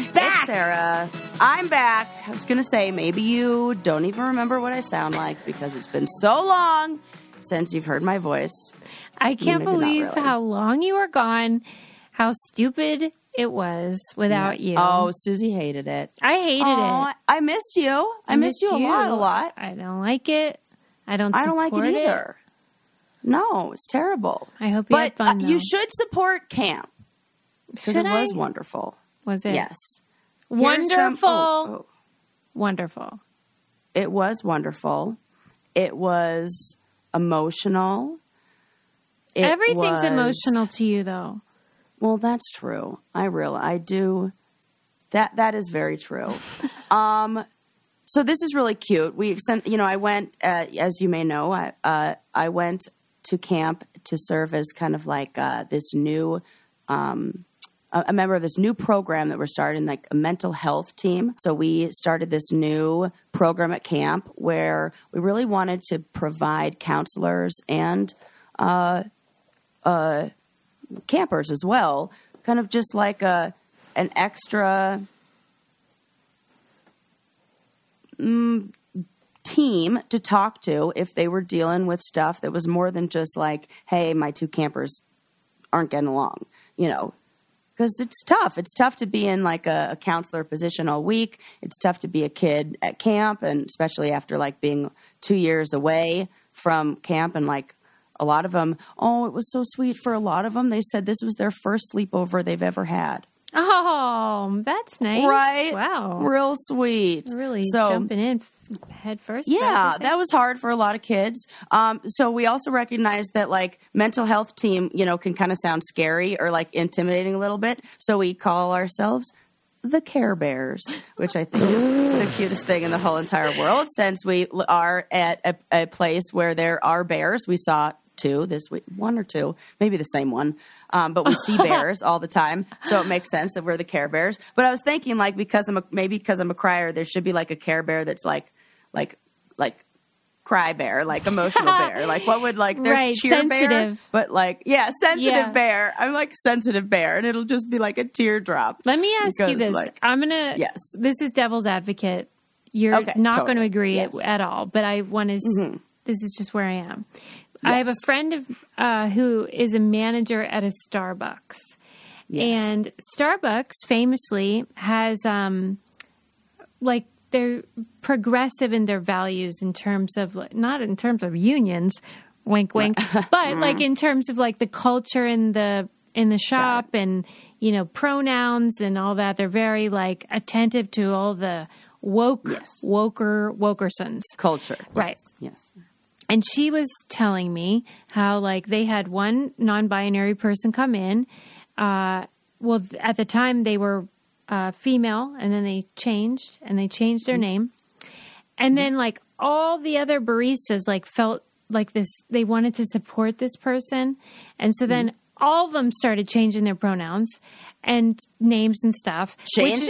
back. It's Sarah. I'm back. I was going to say, maybe you don't even remember what I sound like because it's been so long since you've heard my voice. I can't Maybe not believe really. how long you were gone, how stupid it was without you. Oh, Susie hated it. I hated it. I missed you. I missed you a lot. I don't like it. I don't like it either. No, it's terrible. I hope you had fun, though. You should support camp because it was wonderful. Was it? Yes. Wonderful. Wonderful. It was wonderful. It was emotional. Everything's emotional to you, though. Well, that's true. I do. That is very true. So this is really cute. I went, as you may know, I went to camp to serve as kind of like this new, a member of this new program that we're starting, like a mental health team. So we started this new program at camp where we really wanted to provide counselors and campers as well, kind of just like an extra team to talk to if they were dealing with stuff that was more than just like, hey, my two campers aren't getting along, because it's tough. It's tough to be in like a counselor position all week. It's tough to be a kid at camp, and especially after like being 2 years away from camp. And like a lot of them, it was so sweet for a lot of them. They said this was their first sleepover they've ever had. Oh, that's nice. Right? Wow. Real sweet. Really jumping in head first. Yeah, that was hard for a lot of kids. So we also recognize that like mental health team, can kind of sound scary or like intimidating a little bit. So we call ourselves the Care Bears, which I think is the cutest thing in the whole entire world. Since we are at a place where there are bears, we saw two this week, one or two, maybe the same one. But we see bears all the time, so it makes sense that we're the Care Bears. But I was thinking, like, because I'm a crier, there should be like a Care Bear that's like cry bear, like emotional bear. Like what would like there's cheer sensitive bear, but like sensitive bear. I'm like sensitive bear, and it'll just be like a teardrop. Let me ask you this. This is devil's advocate. You're not going to agree at all, but I want to. This is just where I am. Yes. I have a friend who is a manager at a Starbucks. Yes. And Starbucks famously has, they're progressive in their values in terms of, not in terms of unions, wink, wink, but like in terms of like the culture in the shop and, pronouns and all that. They're very like attentive to all the wokersons. Culture. Right. Yes. And she was telling me how, like, they had one non-binary person come in. At the time they were female, and then they changed their name. And then, like, all the other baristas, like, felt like this, they wanted to support this person. And so then all of them started changing their pronouns and names and stuff. Changing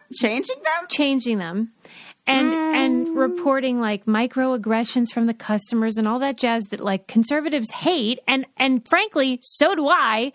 them. And reporting like microaggressions from the customers and all that jazz that like conservatives hate. And frankly, so do I,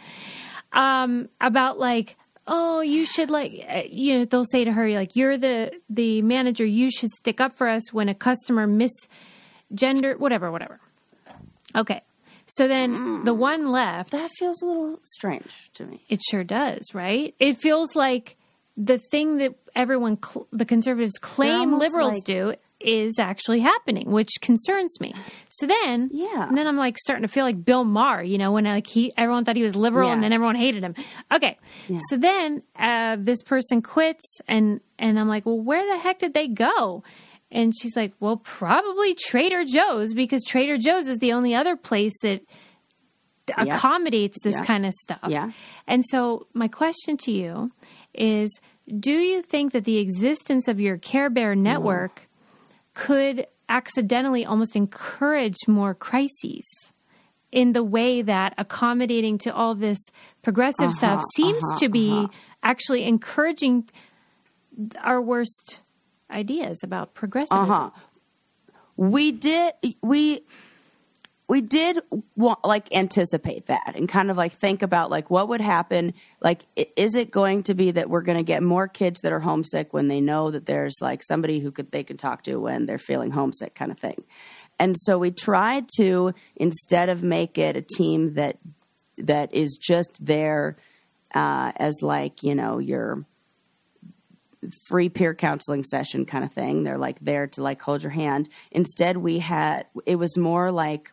about like, oh, you should like, they'll say to her, like, you're the manager. You should stick up for us when a customer misgender, whatever. Okay. So then the one left. That feels a little strange to me. It sure does, right? It feels like the thing that everyone, the conservatives claim liberals do is actually happening, which concerns me. So then, and then I'm like starting to feel like Bill Maher, when like everyone thought he was liberal and then everyone hated him. Okay. Yeah. So then this person quits and I'm like, well, where the heck did they go? And she's like, well, probably Trader Joe's, because Trader Joe's is the only other place that accommodates this kind of stuff. Yeah. And so my question to you is, do you think that the existence of your Care Bear network could accidentally almost encourage more crises in the way that accommodating to all this progressive stuff seems to be actually encouraging our worst ideas about progressivism? we did anticipate that and kind of like think about like what would happen. Like, is it going to be that we're going to get more kids that are homesick when they know that there's like somebody they can talk to when they're feeling homesick, kind of thing. And so we tried to, instead of make it a team that is just there as like, your free peer counseling session kind of thing. They're like there to like hold your hand. Instead, it was more like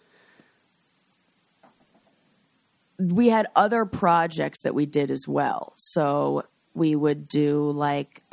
we had other projects that we did as well. So we would do like,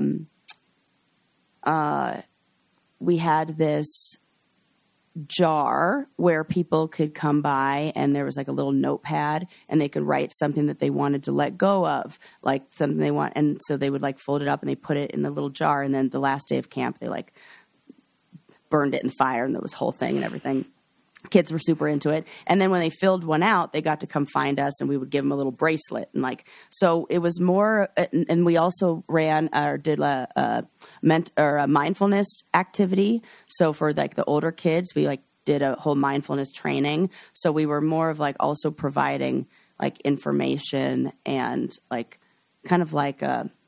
we had this jar where people could come by and there was like a little notepad and they could write something that they wanted to let go of, like something they want. And so they would like fold it up and they put it in the little jar. And then the last day of camp, they like burned it in fire and there was a whole thing and everything. Kids were super into it. And then when they filled one out, they got to come find us and we would give them a little bracelet. And like, so it was more, and we also ran or did a mindfulness activity. So for like the older kids, we like did a whole mindfulness training. So we were more of like also providing like information and like kind of like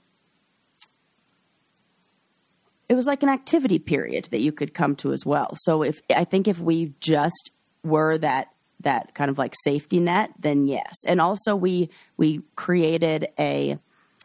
it was like an activity period that you could come to as well. So I think if we just were that kind of like safety net, then yes. And also we created a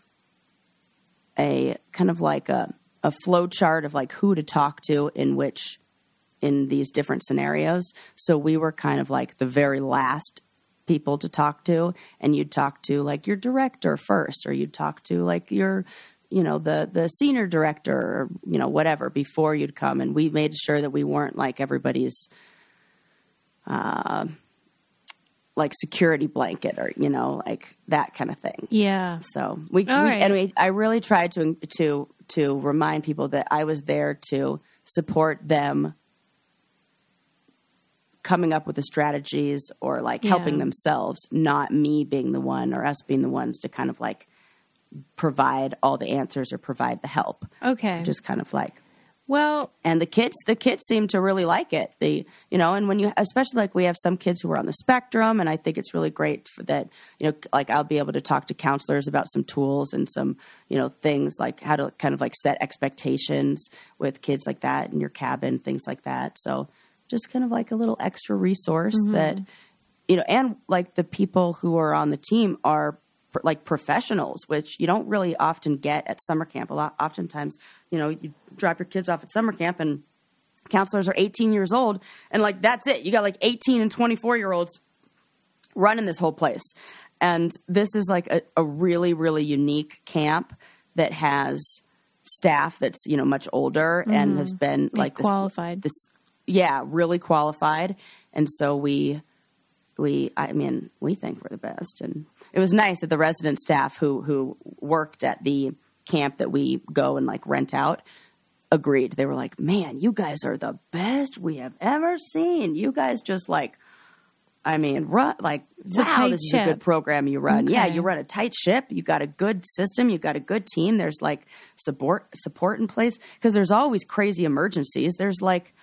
kind of like a flow chart of like who to talk to in these different scenarios. So we were kind of like the very last people to talk to, and you'd talk to like your director first, or you'd talk to like your the senior director or, whatever before you'd come. And we made sure that we weren't like everybody's, like security blanket or, like that kind of thing. Yeah. So I really tried to remind people that I was there to support them coming up with the strategies or like helping themselves, not me being the one or us being the ones to kind of like provide all the answers or provide the help. Okay. Just kind of like, well, and the kids seem to really like it. And when especially like we have some kids who are on the spectrum, and I think it's really great for that, like I'll be able to talk to counselors about some tools and some, things like how to kind of like set expectations with kids like that in your cabin, things like that. So just kind of like a little extra resource that, and like the people who are on the team are like professionals, which you don't really often get at summer camp. Oftentimes, you drop your kids off at summer camp and counselors are 18 years old and like, that's it. You got like 18 and 24-year-olds running this whole place. And this is like a really, really unique camp that has staff that's, much older and has been like qualified. Really qualified. And so we think we're the best. And it was nice that the resident staff who worked at the camp that we go and like rent out agreed. They were like, man, you guys are the best we have ever seen. You guys just like, run like, wow, this is a good program you run. Okay. Yeah, you run a tight ship. You got a good system. You got a good team. There's like support in place because there's always crazy emergencies. There's like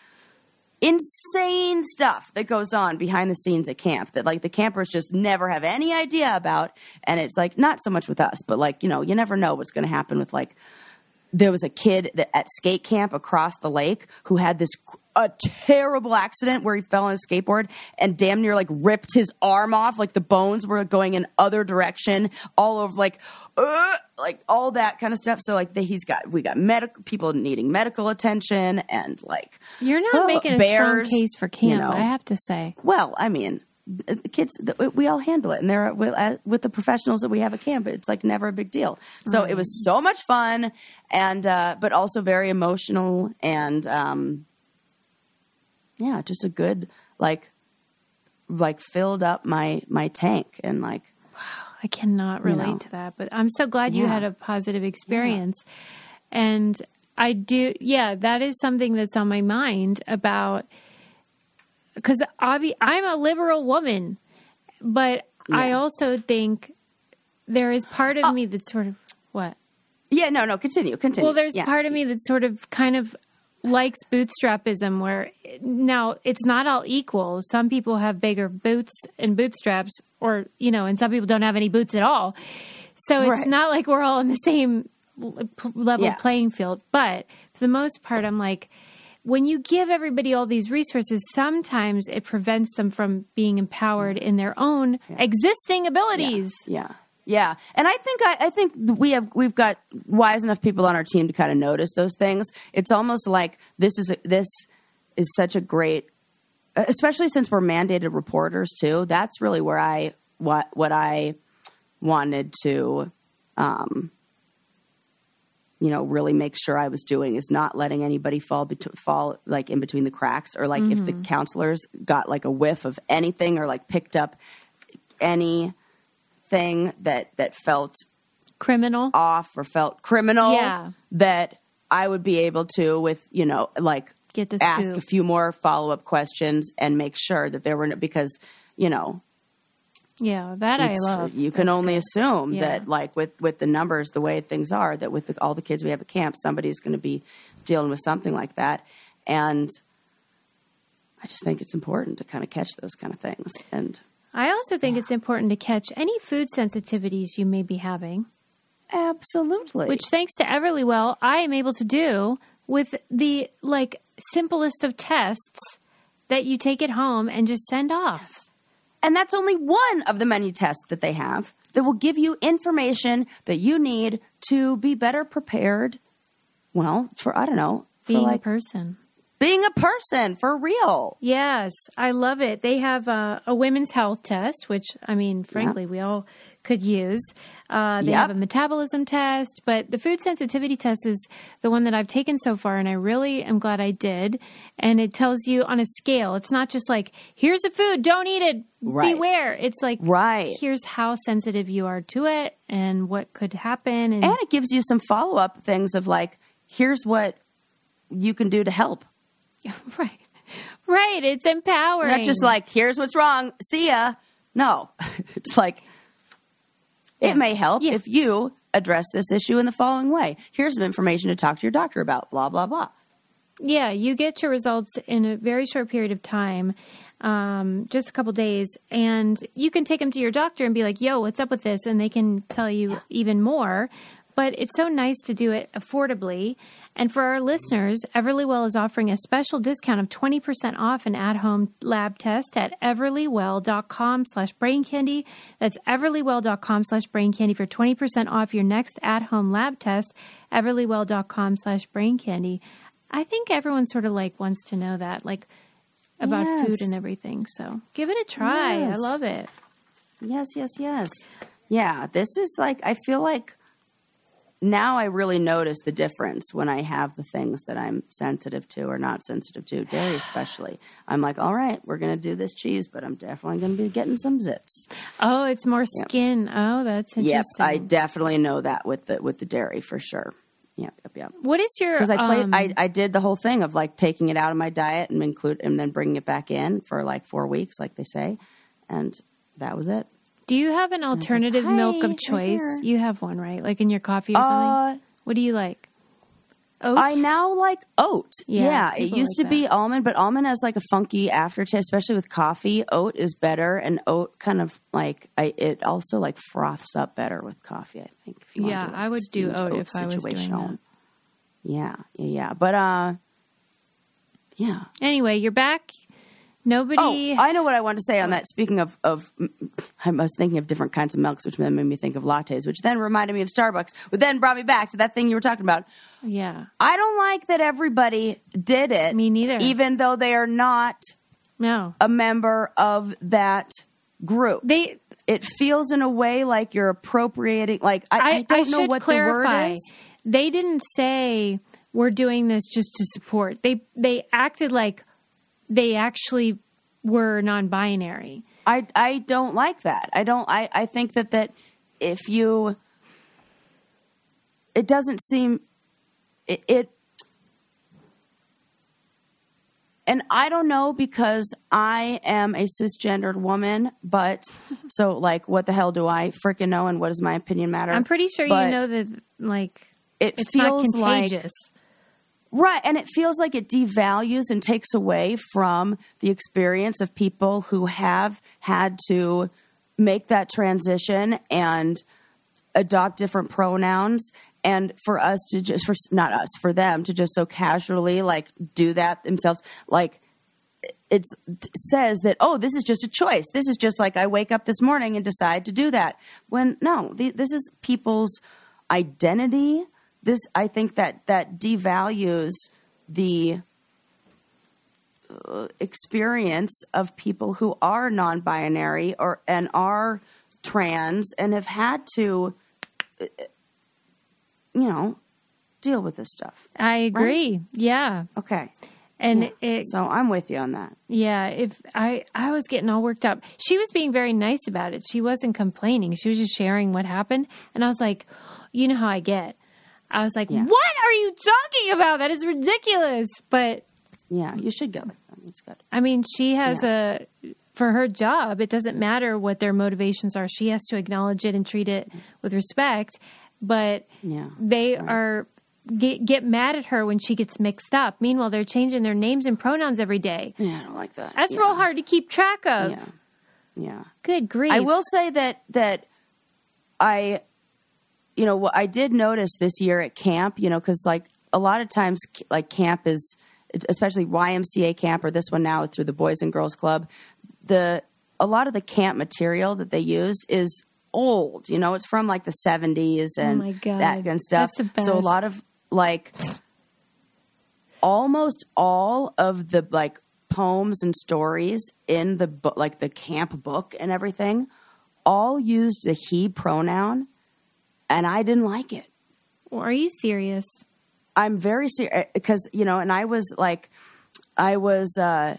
insane stuff that goes on behind the scenes at camp that like the campers just never have any idea about. And it's like, not so much with us, but like, you never know what's going to happen with like, there was a kid at skate camp across the lake who had a terrible accident where he fell on his skateboard and damn near like ripped his arm off. Like the bones were going in other direction all over like all that kind of stuff. So like we got medical people needing medical attention and like, you're not making a strong case for camp, I have to say. Well, the kids, we all handle it, and they're with the professionals that we have at camp. It's like never a big deal. So it was so much fun, and but also very emotional, and just a good like filled up my tank, and like wow, I cannot relate to that, but I'm so glad you had a positive experience, and I do. Yeah, that is something that's on my mind about. Because I'm a liberal woman, but I also think there is part of me that's sort of what? Yeah, no, continue. Well, there's part of me that's sort of kind of likes bootstrapism, where now it's not all equal. Some people have bigger boots and bootstraps, or, and some people don't have any boots at all. So it's not like we're all in the same level playing field. But for the most part, I'm like, when you give everybody all these resources, sometimes it prevents them from being empowered in their own existing abilities. Yeah. And I think we've got wise enough people on our team to kind of notice those things. It's almost like this is such a great, especially since we're mandated reporters too. That's really where what I wanted to, really make sure I was doing, is not letting anybody fall like in between the cracks, or like if the counselors got like a whiff of anything, or like picked up anything that felt criminal off or felt criminal, that I would be able to, with, get the ask scoop. a few more follow-up questions and make sure that there were because, that I love. You can only assume that, like, with the numbers, the way things are, that with all the kids we have at camp, somebody's going to be dealing with something like that. And I just think it's important to kind of catch those kind of things. And I also think it's important to catch any food sensitivities you may be having. Absolutely. Which, thanks to Everlywell, I am able to do with the, simplest of tests that you take it home and just send off. Yes. And that's only one of the many tests that they have that will give you information that you need to be better prepared. Well, being a person. Being a person, for real. Yes, I love it. They have a women's health test, which, frankly, we all could use. They have a metabolism test, but the food sensitivity test is the one that I've taken so far, and I really am glad I did. And it tells you on a scale. It's not just like, here's a food, don't eat it, beware. It's like, here's how sensitive you are to it and what could happen. And it gives you some follow-up things of like, here's what you can do to help. Right. It's empowering. Not just like, here's what's wrong, see ya. No. It's like, it may help if you address this issue in the following way. Here's some information to talk to your doctor about, blah, blah, blah. Yeah, you get your results in a very short period of time, just a couple days, and you can take them to your doctor and be like, yo, what's up with this? And they can tell you even more. But it's so nice to do it affordably. And for our listeners, Everlywell is offering a special discount of 20% off an at-home lab test at everlywell.com/braincandy. That's everlywell.com/braincandy for 20% off your next at-home lab test, everlywell.com/braincandy. I think everyone sort of wants to know that, about food and everything. So give it a try. I love it. Yes. Yeah, this is I feel like now I really notice the difference when I have the things that I'm sensitive to or not sensitive to, dairy especially. I'm like, all right, we're going to do this cheese, but I'm definitely going to be getting some zits. Oh, it's more skin. Oh, that's interesting. Yep, I definitely know that with the dairy for sure. Yep. What is your? Because I did the whole thing of taking it out of my diet and then bringing it back in for 4 weeks, like they say, and that was it. Do you have an alternative milk of choice? You have one, right? In your coffee or something? What do you like? Oat? I now like oat. Yeah, it used to be almond, but almond has a funky aftertaste, especially with coffee. Oat is better, and oat kind of it also froths up better with coffee, I think. If you I would do oat if I was doing that. Yeah. But, Anyway, you're back. Nobody. Oh, I know what I wanted to say on that. Speaking of, I was thinking of different kinds of milks, which then made me think of lattes, which then reminded me of Starbucks, but then brought me back to that thing you were talking about. Yeah. I don't like that everybody did it. Me neither. Even though they are not a member of that group. It feels in a way like you're appropriating. I don't know what clarify. The word is. They didn't say we're doing this just to support. They acted like they actually were non-binary. I don't like that. I think that if you, it doesn't seem, it, and I don't know because I am a cisgendered woman, but so what the hell do I freaking know and what does my opinion matter? I'm pretty sure you know that it's feels not contagious. Right. And it feels like it devalues and takes away from the experience of people who have had to make that transition and adopt different pronouns. And for us to just, for them to just so casually like do that themselves, like it says that, oh, this is just a choice. This is just like I wake up this morning and decide to do that. When no, this is people's identity. I think that devalues the experience of people who are non-binary and are trans and have had to, deal with this stuff. I agree. Right? Yeah. Okay. And so I'm with you on that. Yeah. If I was getting all worked up. She was being very nice about it. She wasn't complaining. She was just sharing what happened. And I was like, you know how I get. I was like, what are you talking about? That is ridiculous. But yeah, you should go. It's good. I mean, she has for her job, it doesn't matter what their motivations are. She has to acknowledge it and treat it with respect. But they are get mad at her when she gets mixed up. Meanwhile, they're changing their names and pronouns every day. Yeah, I don't like that. That's real hard to keep track of. Yeah. Good grief. I will say that I did notice this year at camp, because like a lot of times like camp is, especially YMCA camp or this one now through the Boys and Girls Club, a lot of the camp material that they use is old, it's from like the 70s and that kind of stuff. That's the best. So a lot of like almost all of the like poems and stories in the book, like the camp book and everything, all used the he pronoun, and I didn't like it. Well, are you serious? I'm very serious because, and I was like, I was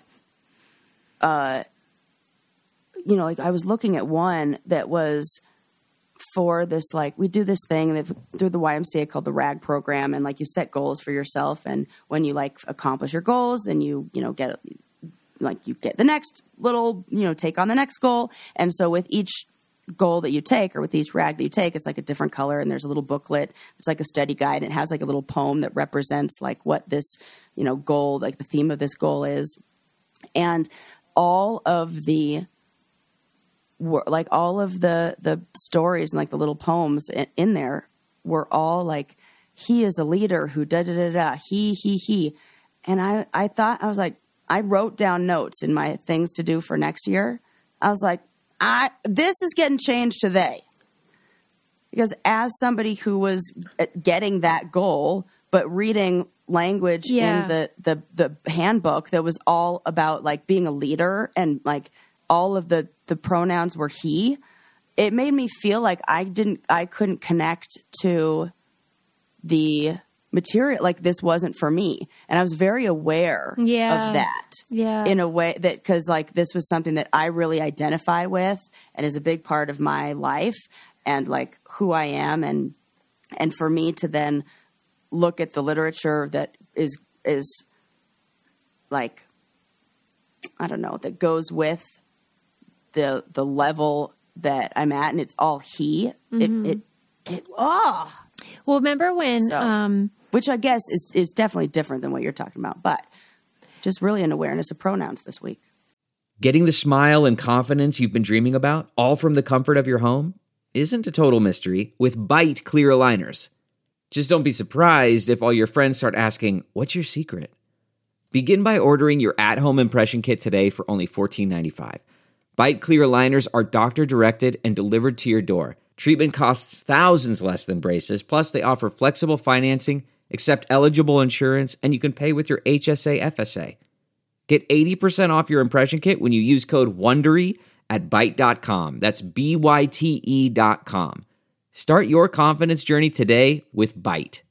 looking at one that was for this, like, we do this thing through the YMCA called the RAG program. And like, you set goals for yourself. And when you like accomplish your goals, then you get the next little, take on the next goal. And so with each goal that you take or with each rag that you take, it's like a different color. And there's a little booklet. It's like a study guide. And it has like a little poem that represents like what this, goal, like the theme of this goal is. And all of the stories and like the little poems in there were all like, he is a leader who da-da-da-da, he. And I thought, I was like, I wrote down notes in my things to do for next year. I was like, this is getting changed to they. Because as somebody who was getting that goal, but reading language in the handbook that was all about like being a leader and like all of the pronouns were he, it made me feel like I couldn't connect to the material. Like this wasn't for me. And I was very aware of that in a way that, cause like this was something that I really identify with and is a big part of my life and like who I am. And for me to then look at the literature that is like, I don't know, that goes with the level that I'm at, and it's all he. Mm-hmm. Well, remember when which I guess is definitely different than what you're talking about, but just really an awareness of pronouns this week. Getting the smile and confidence you've been dreaming about, all from the comfort of your home, isn't a total mystery with Byte clear aligners. Just don't be surprised if all your friends start asking, "What's your secret?" Begin by ordering your at-home impression kit today for only $14.95. Byte clear aligners are doctor-directed and delivered to your door. Treatment costs thousands less than braces, plus they offer flexible financing, accept eligible insurance, and you can pay with your HSA FSA. Get 80% off your impression kit when you use code WONDERY at Byte.com. That's BYTE.com. Start your confidence journey today with Byte.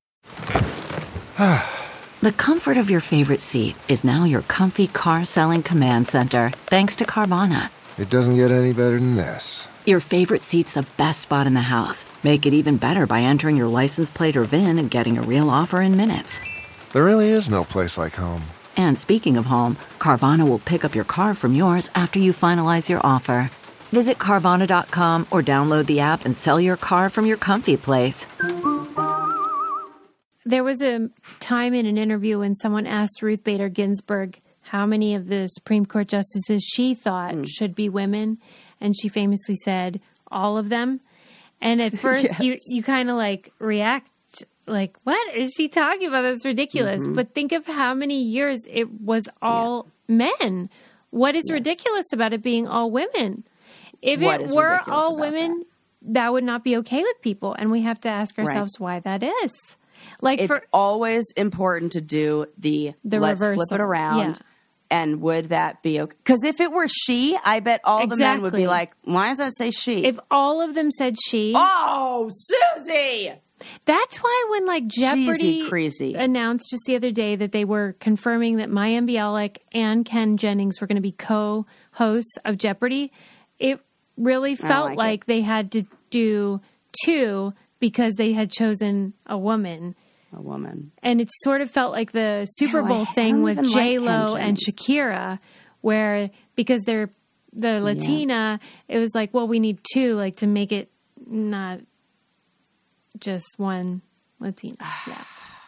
The comfort of your favorite seat is now your comfy car-selling command center, thanks to Carvana. It doesn't get any better than this. Your favorite seat's the best spot in the house. Make it even better by entering your license plate or VIN and getting a real offer in minutes. There really is no place like home. And speaking of home, Carvana will pick up your car from yours after you finalize your offer. Visit Carvana.com or download the app and sell your car from your comfy place. There was a time in an interview when someone asked Ruth Bader Ginsburg how many of the Supreme Court justices she thought should be women. And she famously said, all of them. And at first you kind of like react like, what is she talking about? That's ridiculous. Mm-hmm. But think of how many years it was all men. What is ridiculous about it being all women? If it were all women, that would not be okay with people. And we have to ask ourselves why that is. Like it's always important to do the let's reversal. Flip it around. Yeah. And would that be okay? Because if it were she, I bet all the men would be like, why does that say she? If all of them said she. Oh, Susie! That's why when like Jeopardy announced just the other day that they were confirming that Maya Bialik and Ken Jennings were going to be co-hosts of Jeopardy, it really felt like they had to do two because they had chosen a woman. And it sort of felt like the Super Bowl thing with J-Lo and Shakira, where because they're Latina, it was like, well, we need two, like to make it not just one Latina. Yeah.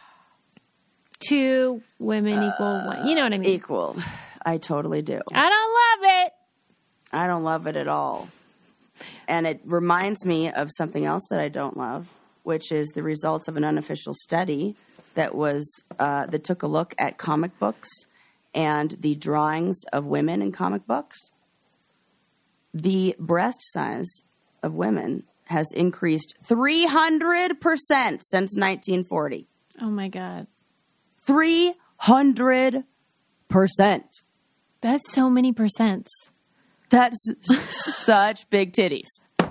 Two women equal one. You know what I mean? Equal. I totally do. I don't love it. I don't love it at all. And it reminds me of something else that I don't love, which is the results of an unofficial study that was that took a look at comic books and the drawings of women in comic books. The breast size of women has increased 300% since 1940. Oh, my God. 300%. That's so many percents. That's such big titties.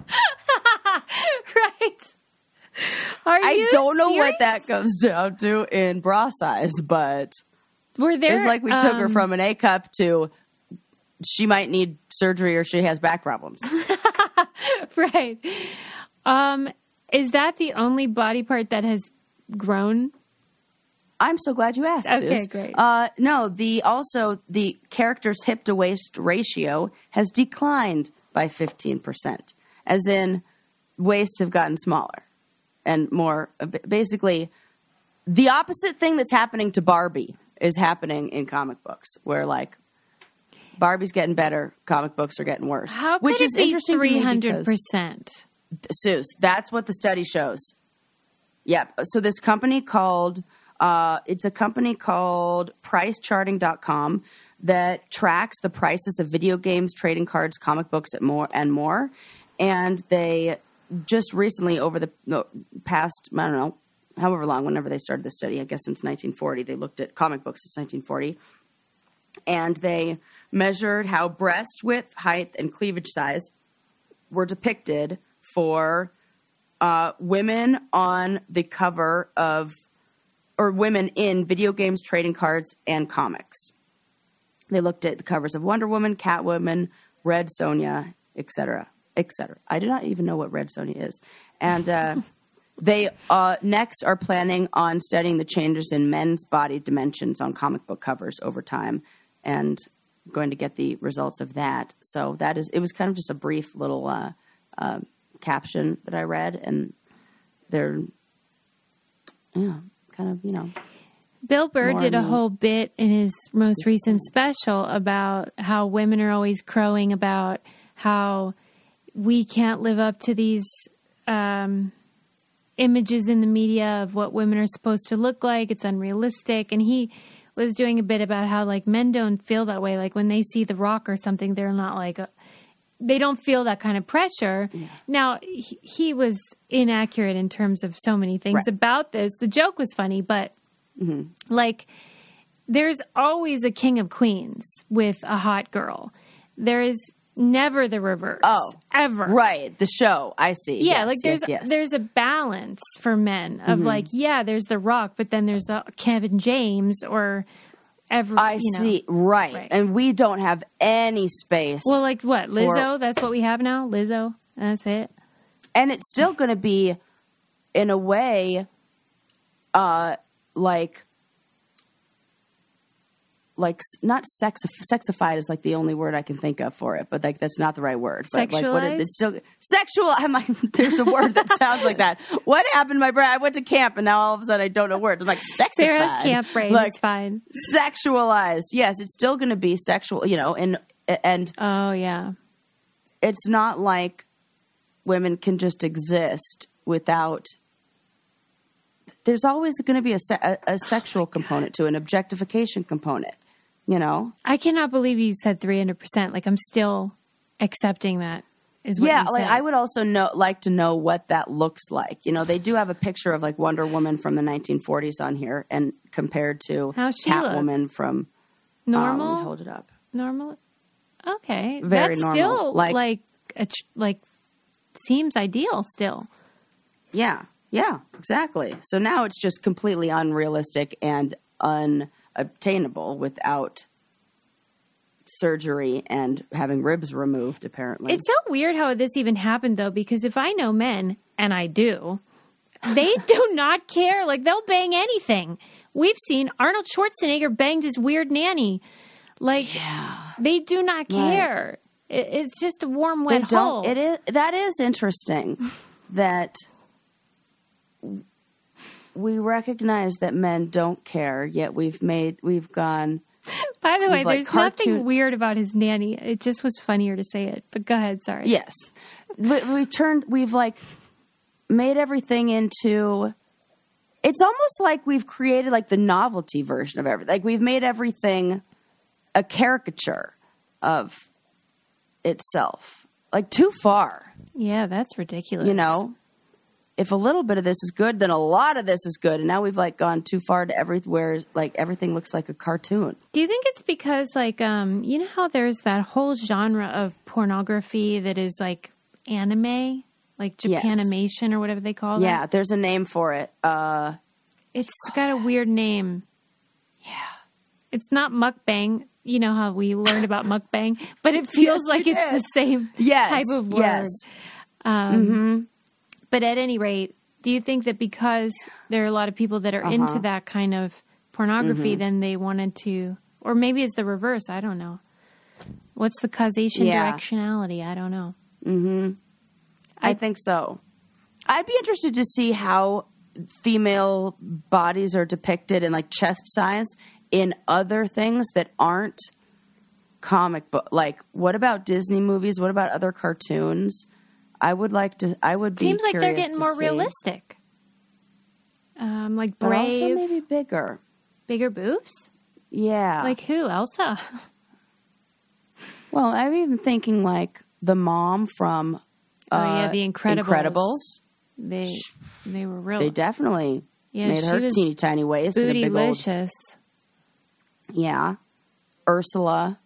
Right. I don't know what that comes down to in bra size, but it's like we took her from an A cup to she might need surgery or she has back problems. Right. Is that the only body part that has grown? I'm so glad you asked. Okay, Sus. Great. No, the character's hip to waist ratio has declined by 15%, as in waists have gotten smaller. And more, basically, the opposite thing that's happening to Barbie is happening in comic books, where like Barbie's getting better, comic books are getting worse. How could it be 300%? Seuss, that's what the study shows. Yep. So this company called PriceCharting.com that tracks the prices of video games, trading cards, comic books, and more. And they just recently, over the past, I don't know, however long, whenever they started the study, I guess since 1940, they looked at comic books since 1940. And they measured how breast width, height, and cleavage size were depicted for women on the cover of, or women in video games, trading cards, and comics. They looked at the covers of Wonder Woman, Catwoman, Red Sonja, etc., etc. I do not even know what Red Sonja is. And they next are planning on studying the changes in men's body dimensions on comic book covers over time and going to get the results of that. So it was kind of just a brief little caption that I read, and they're, kind of, Bill Burr did a whole bit in his most recent special about how women are always crowing about how we can't live up to these images in the media of what women are supposed to look like. It's unrealistic. And he was doing a bit about how like men don't feel that way. Like when they see The Rock or something, they're not like, they don't feel that kind of pressure. Yeah. Now, he was inaccurate in terms of so many things about this. The joke was funny, but like there's always a king of queens with a hot girl. There is never the reverse. Oh, ever. Right. The show. I see. Yeah. Yes, like there's a balance for men of like, there's The Rock, but then there's Kevin James or I see. Right. And we don't have any space. Well, like what? Lizzo? That's what we have now? Lizzo? That's it. And it's still going to be, in a way, like like not sexified is like the only word I can think of for it, but like that's not the right word. Sexualized? But like it's still sexual. I'm like, there's a word that sounds like that. What happened, my brain? I went to camp and now all of a sudden I don't know words. I'm like sexified. Sarah's camp brain. Like, it's fine. Sexualized. Yes, it's still going to be sexual. You know, and oh yeah, it's not like women can just exist without. There's always going to be a sexual component to an objectification component, you know? I cannot believe you said 300%. Like, I'm still accepting that is what you said. Like I would also like to know what that looks like. You know, they do have a picture of like Wonder Woman from the 1940s on here and compared to Catwoman from... Normal? Let me hold it up. Normal? Okay. Very That's normal. Still seems ideal still. Yeah, exactly. So now it's just completely unrealistic and unobtainable without surgery and having ribs removed, apparently. It's so weird how this even happened, though, because if I know men, and I do, they do not care. Like, they'll bang anything. We've seen Arnold Schwarzenegger banged his weird nanny. Like, they do not care. Right. It's just a warm, wet hole. That is interesting that... We recognize that men don't care, yet we've gone. By the way, there's nothing weird about his nanny. It just was funnier to say it. But go ahead, sorry. Yes, we've like made everything into. It's almost like we've created like the novelty version of everything. Like we've made everything a caricature of itself, like too far. Yeah, that's ridiculous. You know. If a little bit of this is good, then a lot of this is good. And now we've like gone too far to everywhere. Like everything looks like a cartoon. Do you think it's because like, you know how there's that whole genre of pornography that is like anime, like Japanimation or whatever they call it? Yeah, there's a name for it. It's got a weird name. Yeah. It's not mukbang. You know how we learned about mukbang, but it feels like it's the same type of word. Yes. But at any rate, do you think that because there are a lot of people that are into that kind of pornography, then they wanted to, or maybe it's the reverse, I don't know. What's the causation directionality? I don't know. Mm-hmm. I think so. I'd be interested to see how female bodies are depicted in like chest size in other things that aren't comic book. Like, what about Disney movies? What about other cartoons? I would be Seems like they're getting more realistic. Like Brave. But also maybe bigger. Bigger boobs? Yeah. Like who? Elsa? Well, I'm even thinking like the mom from The Incredibles. They were real. They definitely made her teeny tiny waist and a big old... Yeah. Ursula.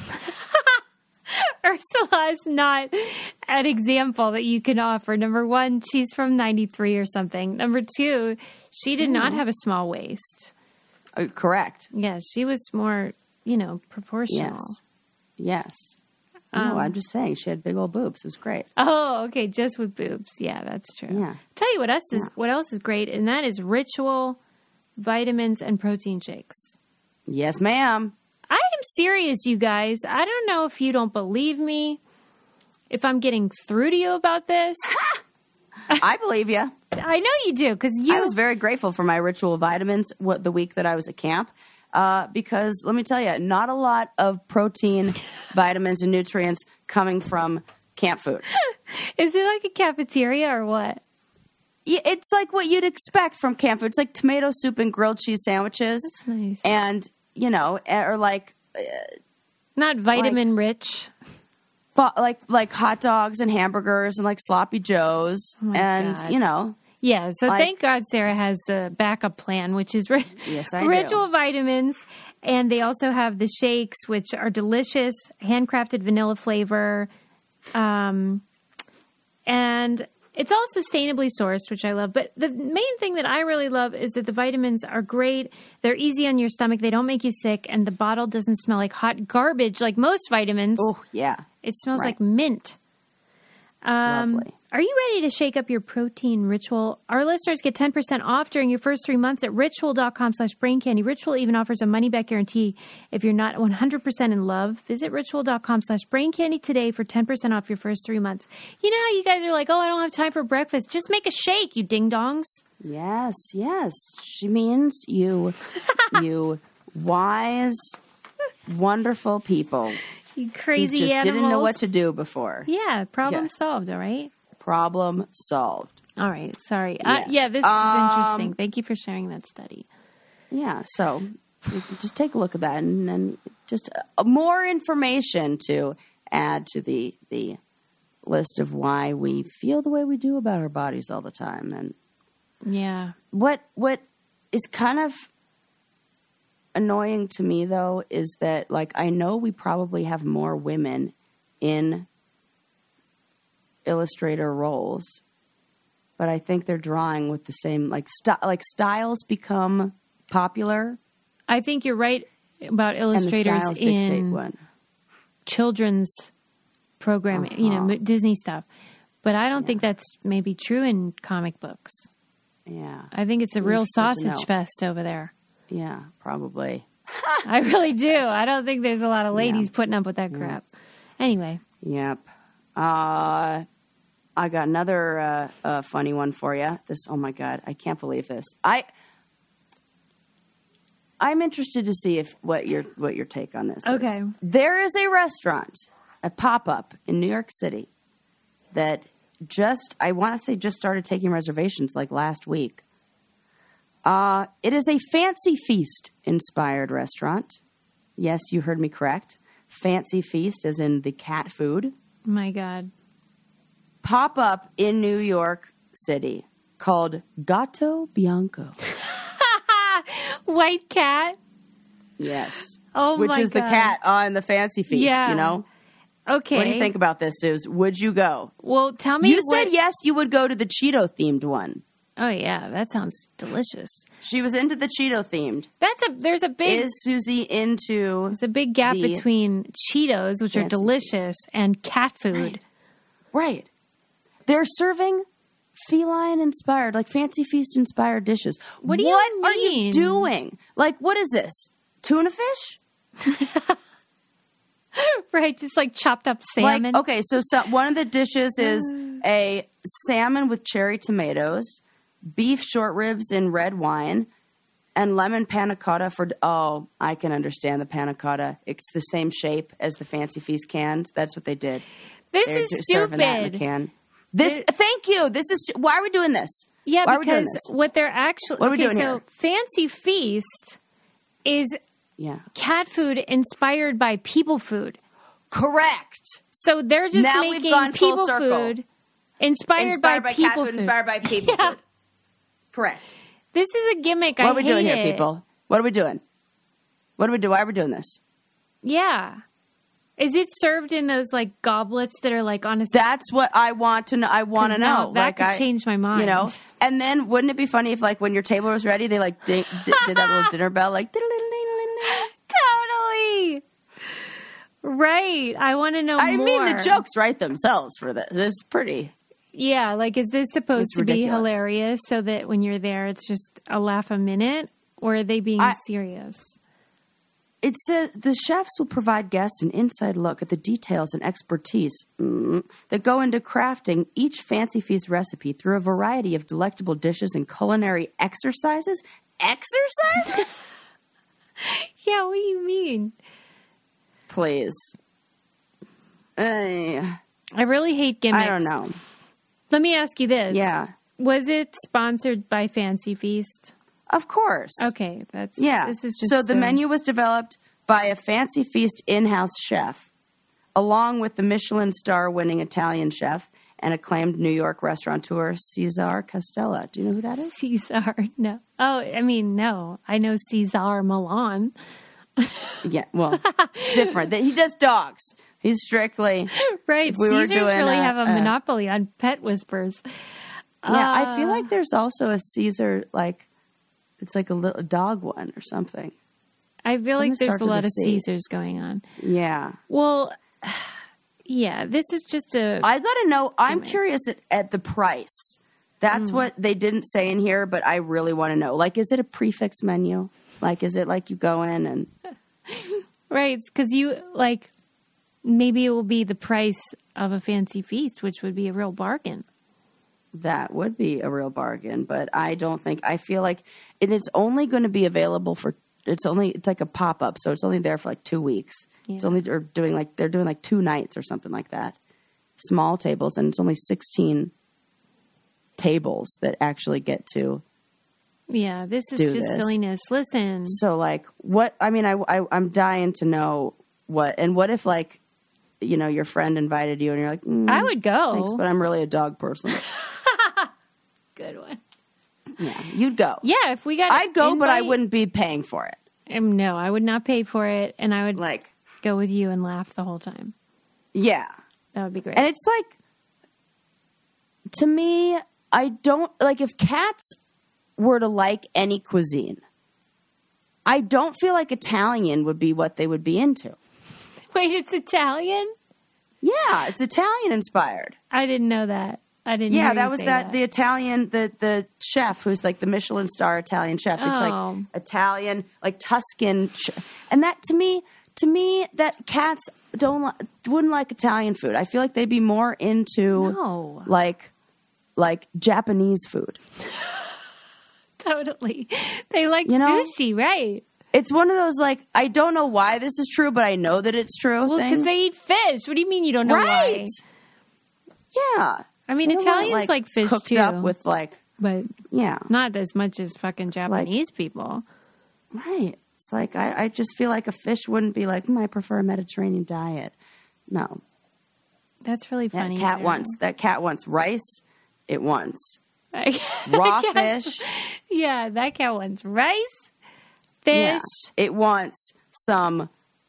Ursula is not an example that you can offer. Number one, she's from 93 or something. Number two, she did not have a small waist. Correct. Yeah, she was more, proportional. Yes. No, I'm just saying she had big old boobs. It was great. Oh, okay, just with boobs. Yeah, that's true. Yeah. Tell you what else is great, and that is Ritual vitamins and protein shakes. Yes, ma'am. I am serious, you guys. I don't know if you don't believe me, if I'm getting through to you about this. I believe you. I know you do, because I was very grateful for my Ritual vitamins the week that I was at camp, because let me tell you, not a lot of protein, vitamins, and nutrients coming from camp food. Is it like a cafeteria or what? Yeah, it's like what you'd expect from camp food. It's like tomato soup and grilled cheese sandwiches. That's nice. And... or like... not vitamin rich. Like hot dogs and hamburgers and like sloppy joes. Oh and, God. Yeah, so thank God Sarah has a backup plan, which is yes, I Ritual do. Vitamins. And they also have the shakes, which are delicious, handcrafted vanilla flavor. And it's all sustainably sourced, which I love. But the main thing that I really love is that the vitamins are great. They're easy on your stomach. They don't make you sick. And the bottle doesn't smell like hot garbage like most vitamins. Oh, yeah. It smells like mint. Lovely. Are you ready to shake up your protein ritual? Our listeners get 10% off during your first 3 months at ritual.com/braincandy. Ritual even offers a money-back guarantee if you're not 100% in love. Visit ritual.com/braincandy today for 10% off your first 3 months. You know how you guys are like, oh, I don't have time for breakfast. Just make a shake, you ding-dongs. Yes. She means you wise, wonderful people. You crazy who just animals. Didn't know what to do before. Yeah, problem solved, all right? Problem solved. All right, sorry. Yes. This is interesting. Thank you for sharing that study. Yeah, so just take a look at that and then just more information to add to the list of why we feel the way we do about our bodies all the time. And yeah. What is kind of annoying to me, though, is that, like, I know we probably have more women in illustrator roles, but I think they're drawing with the same, like styles become popular. I think you're right about illustrators in children's programming, Disney stuff. But I don't think that's maybe true in comic books. Yeah. I think it's a real sausage fest over there. Yeah, probably. I really do. I don't think there's a lot of ladies putting up with that crap. Anyway. Yep. I got another funny one for you. Oh my God, I can't believe this. I'm interested to see what your take on this is. There is a restaurant, a pop-up in New York City that I want to say just started taking reservations like last week. It is a Fancy Feast inspired restaurant. Yes, you heard me correct. Fancy Feast as in the cat food. My God. Pop up in New York City called Gatto Bianco. White cat? Yes. Oh, my God. Which is the cat on the Fancy Feast, you know? Okay. What do you think about this, Suze? Would you go? Well, tell me. You said yes, you would go to the Cheeto-themed one. Oh, yeah. That sounds delicious. She was into the Cheeto-themed. There's a big... Is Susie into... There's a big gap between Cheetos, which are delicious, and cat food. Right. They're serving feline-inspired, like Fancy Feast-inspired dishes. What do you mean? What are you doing? Like, what is this? Tuna fish? Right, just like chopped up salmon. Like, okay, so one of the dishes is a salmon with cherry tomatoes, beef short ribs in red wine, and lemon panna cotta I can understand the panna cotta. It's the same shape as the Fancy Feast cans. That's what they did. They're is serving stupid. That in a can. Thank you. Why are we doing this? Yeah, why because what they're actually... What are we doing here? Fancy Feast is cat food inspired by people food. Correct. So they're just making people food inspired by people cat food. Inspired by people food. Correct. This is a gimmick. What are we doing here, people? What are we doing? What do we do? Why are we doing this? Yeah. Is it served in those like goblets that are like on a... That's what I want to know. I want to know. That could change my mind. You know? And then wouldn't it be funny if like when your table was ready, they like did that little dinner bell like... Totally. Right. I want to know more. I mean, the jokes write themselves for this. This is pretty... Yeah, like is this supposed to be hilarious so that when you're there it's just a laugh a minute? Or are they being serious? It says the chefs will provide guests an inside look at the details and expertise that go into crafting each Fancy Feast recipe through a variety of delectable dishes and culinary exercises. Exercises? Yeah, what do you mean? Please. I really hate gimmicks. I don't know. Let me ask you this. Yeah. Was it sponsored by Fancy Feast? Of course. Okay, this is just so the menu was developed by a Fancy Feast in-house chef, along with the Michelin star-winning Italian chef and acclaimed New York restaurateur Cesar Castella. Do you know who that is? Cesar, no. Oh, I mean, no. I know Cesar Milan. Yeah, well, different. He does dogs. He's strictly right. Caesars really have a monopoly on pet whispers. Yeah, I feel like there's also a Caesar like. It's like a little dog one or something. I feel like there's a lot of Caesars going on. Yeah. Well, Yeah, this is just I gotta know. I'm curious at the price. That's what they didn't say in here, but I really want to know. Like, is it a prefix menu? Like, is it like you go in and... Right, because you, like, maybe it will be the price of a fancy feast, which would be a real bargain. That would be a real bargain, but I don't think... I feel like it's only going to be available for... It's like a pop-up, so it's only there for like 2 weeks. Yeah. It's only... they're doing like 2 nights or something like that. Small tables, and it's only 16... tables that actually get to this is just silliness. Listen, so like what I mean I'm dying to know what if like your friend invited you and you're like I would go, thanks, but I'm really a dog person. Good one. Yeah, you'd go. Yeah, if we got I'd go, but I wouldn't be paying for it. No, I would not pay for it, and I would like go with you and laugh the whole time. Yeah, that would be great. And it's like, to me, I don't like if cats were to like any cuisine. I don't feel like Italian would be what they would be into. Wait, it's Italian? Yeah, it's Italian inspired. I didn't know that. I didn't. Yeah, that was the Italian, the chef who's like the Michelin star Italian chef. It's like Italian, like Tuscan, and that to me that cats wouldn't like Italian food. I feel like they'd be more into like Japanese food. Totally. They like sushi, right? It's one of those, like, I don't know why this is true, but I know that it's true. Well, because they eat fish. What do you mean you don't know why? Yeah. I mean, Italians like fish cooked too. Up with like, but yeah, not as much as fucking Japanese people. Right. It's like, I just feel like a fish wouldn't be like, I prefer a Mediterranean diet. No. That's really funny. That cat wants rice. It wants raw fish. Yeah, that cat wants rice, fish. Yeah. It wants some,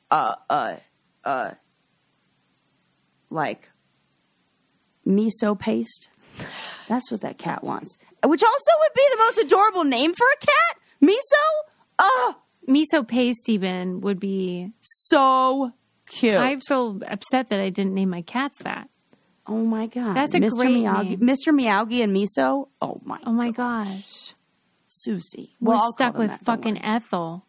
like miso paste. That's what that cat wants. Which also would be the most adorable name for a cat. Miso. Miso paste even would be so cute. I feel upset that I didn't name my cats that. Oh my god, that's a Mr. great Miyagi, name. Mr. Miyagi and Miso. Oh my gosh, Susie. We're stuck with fucking Ethel.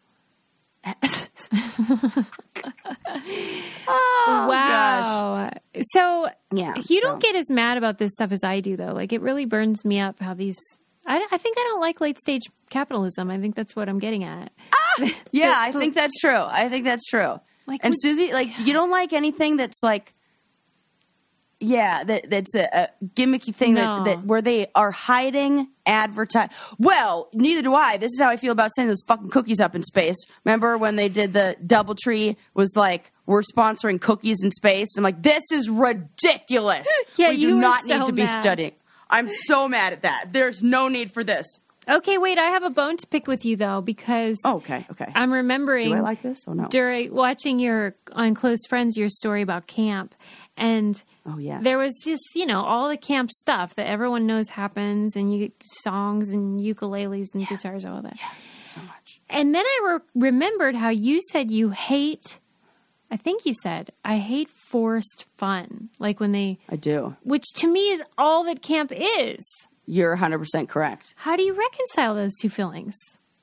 Oh, wow. Gosh. So you don't get as mad about this stuff as I do, though. Like, it really burns me up how these. I think I don't like late stage capitalism. I think that's what I'm getting at. Yeah, I think that's true. Like, and Susie, like, you don't like anything that's like. Yeah, that's a gimmicky thing that where they are hiding advertise. Well, neither do I. This is how I feel about sending those fucking cookies up in space. Remember when they did the DoubleTree was like, we're sponsoring cookies in space? I'm like, this is ridiculous. Yeah, we do not need to be studying. I'm so mad at that. There's no need for this. Okay, wait, I have a bone to pick with you, though, because okay. I'm remembering. Do I like this or no? During watching on Close Friends, your story about camp. And there was just, all the camp stuff that everyone knows happens, and you get songs and ukuleles and guitars, all that. Yeah, so much. And then I remembered how you said you hate, I think you said, I hate forced fun. Like when they... I do. Which to me is all that camp is. You're 100% correct. How do you reconcile those two feelings?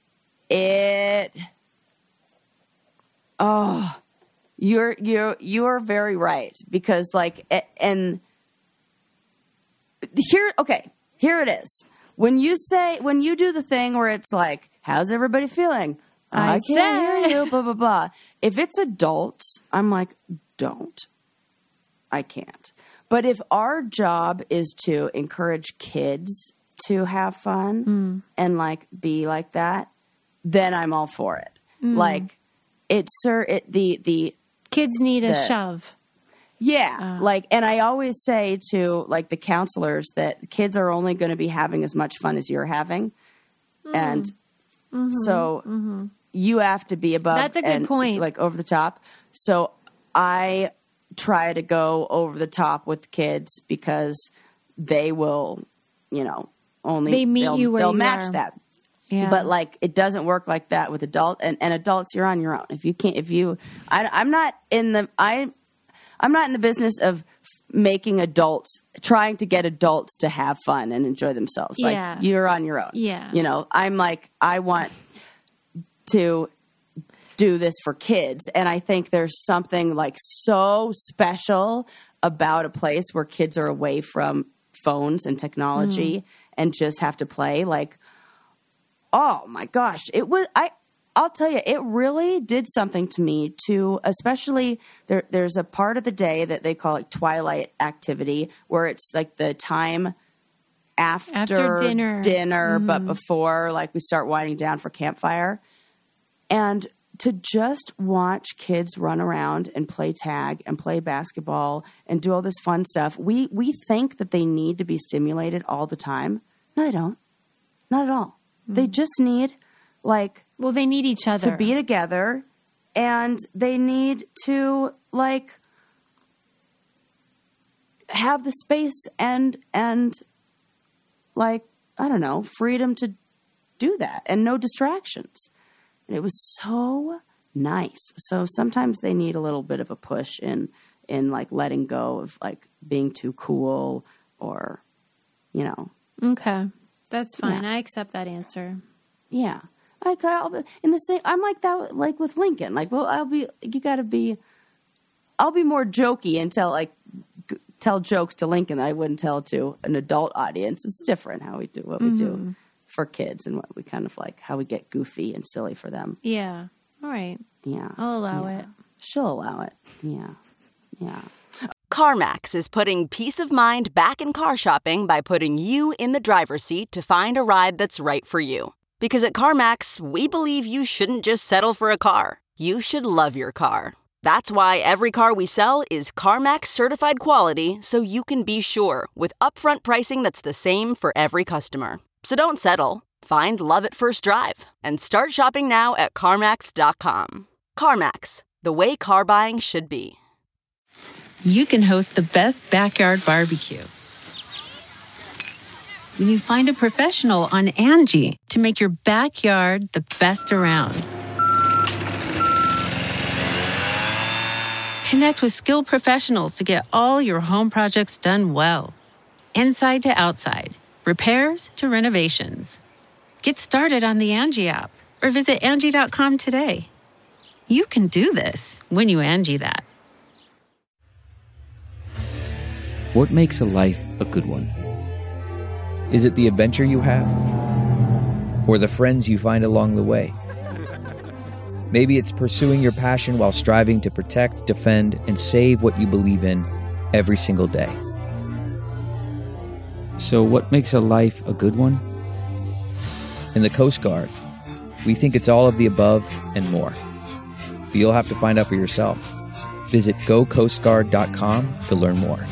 You're very right, because like, and here it is. When you do the thing where it's like, how's everybody feeling? I can't hear you, blah, blah, blah. If it's adults, I'm like, don't. I can't. But if our job is to encourage kids to have fun and like be like that, then I'm all for it. Like the kids need a shove. Yeah. Like, and I always say to like the counselors that kids are only going to be having as much fun as you're having. And so you have to be above. That's a good point. Like over the top. So I try to go over the top with kids because they will, they'll match that. Yeah. But like, it doesn't work like that with I'm not in the, I'm not in the business of trying to get adults to have fun and enjoy themselves. Yeah. Like, you're on your own. Yeah. You know, I'm like, I want to do this for kids. And I think there's something like so special about a place where kids are away from phones and technology and just have to play. Like, oh my gosh, I'll tell you, it really did something to me to, especially there's a part of the day that they call it twilight activity, where it's like the time after dinner, but before like we start winding down for campfire. And to just watch kids run around and play tag and play basketball and do all this fun stuff. We think that they need to be stimulated all the time. No, they don't. Not at all. They just need they need each other to be together, and they need to like have the space and like, I don't know, freedom to do that and no distractions. And it was so nice. So sometimes they need a little bit of a push in like letting go of like being too cool or, you know. Okay. That's fine. Yeah. I accept that answer. Yeah. In the same, I'm like that, like with Lincoln. Like, well, I'll be more jokey and tell jokes to Lincoln that I wouldn't tell to an adult audience. It's different how we do what we do for kids and what we kind of like, how we get goofy and silly for them. Yeah. All right. Yeah. I'll allow it. She'll allow it. Yeah. Yeah. CarMax is putting peace of mind back in car shopping by putting you in the driver's seat to find a ride that's right for you. Because at CarMax, we believe you shouldn't just settle for a car. You should love your car. That's why every car we sell is CarMax certified quality, so you can be sure with upfront pricing that's the same for every customer. So don't settle. Find love at first drive and start shopping now at CarMax.com. CarMax, the way car buying should be. You can host the best backyard barbecue when you find a professional on Angie to make your backyard the best around. Connect with skilled professionals to get all your home projects done well. Inside to outside, repairs to renovations. Get started on the Angie app or visit Angie.com today. You can do this when you Angie that. What makes a life a good one? Is it the adventure you have? Or the friends you find along the way? Maybe it's pursuing your passion while striving to protect, defend, and save what you believe in every single day. So what makes a life a good one? In the Coast Guard, we think it's all of the above and more. But you'll have to find out for yourself. Visit gocoastguard.com to learn more.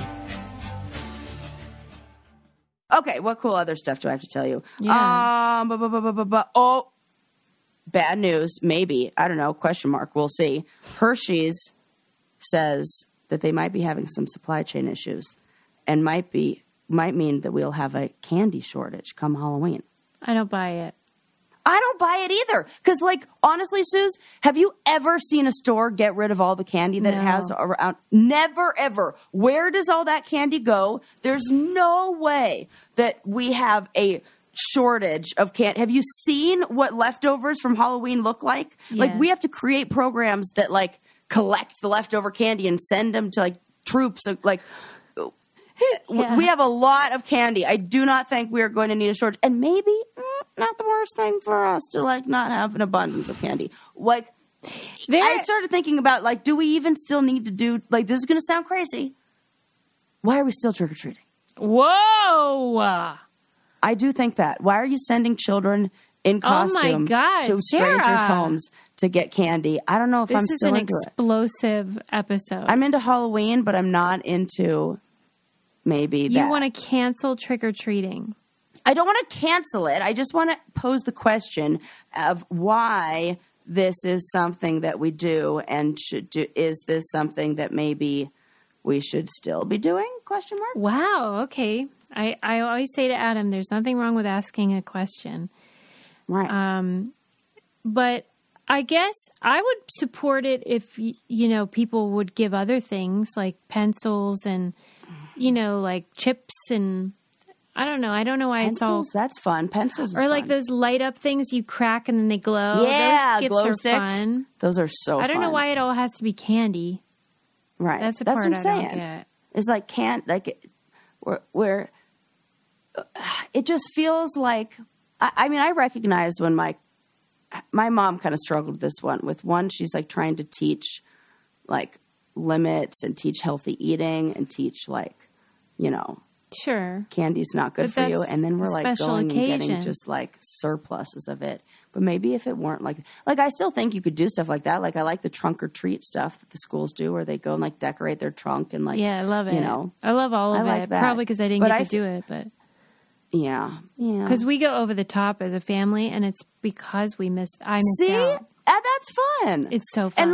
Okay, what cool other stuff do I have to tell you? Yeah. Oh, bad news, maybe. I don't know, question mark, we'll see. Hershey's says that they might be having some supply chain issues and might mean that we'll have a candy shortage come Halloween. I don't buy it. I don't buy it either. Because, like, honestly, Suze, have you ever seen a store get rid of all the candy that it has around? Never, ever. Where does all that candy go? There's no way that we have a shortage of candy. Have you seen what leftovers from Halloween look like? Yeah. Like, we have to create programs that, like, collect the leftover candy and send them to, like, troops. Like, we have a lot of candy. I do not think we are going to need a shortage. And maybe not the worst thing for us to, like, not have an abundance of candy. Like, I started thinking about, like, do we even still need to do, like, this is going to sound crazy. Why are we still trick-or-treating? Whoa! I do think that. Why are you sending children in costume to strangers' homes to get candy? I don't know if I'm still into it. This is an explosive episode. I'm into Halloween, but I'm not into maybe that. You want to cancel trick-or-treating. I don't want to cancel it. I just want to pose the question of why this is something that we do and should do. Is this something that maybe we should still be doing? Question mark. Wow. Okay. I always say to Adam, there's nothing wrong with asking a question. Right. But I guess I would support it if, people would give other things like pencils and, like chips and I don't know. I don't know why pencils, it's all... That's fun. Pencils Or like fun. those light up things you crack and then they glow. Yeah, those gifts glow are sticks. fun. Those are so fun. I don't know why it all has to be candy. Right. That's the part what I'm I saying. don't get. It's like where it just feels like I recognize when my mom kind of struggled with this one. With one, she's like trying to teach like limits and teach healthy eating and teach Sure, candy's not good for you. And then we're like going occasion. and getting just like surpluses of it. But maybe if it weren't like I still think you could do stuff like that. Like I like the trunk or treat stuff that the schools do where they go and like decorate their trunk and like, I love it. I love all of like it. that. Probably because I didn't get to do it, but yeah. Because we go over the top as a family, and it's because I missed out. That's fun. It's so fun.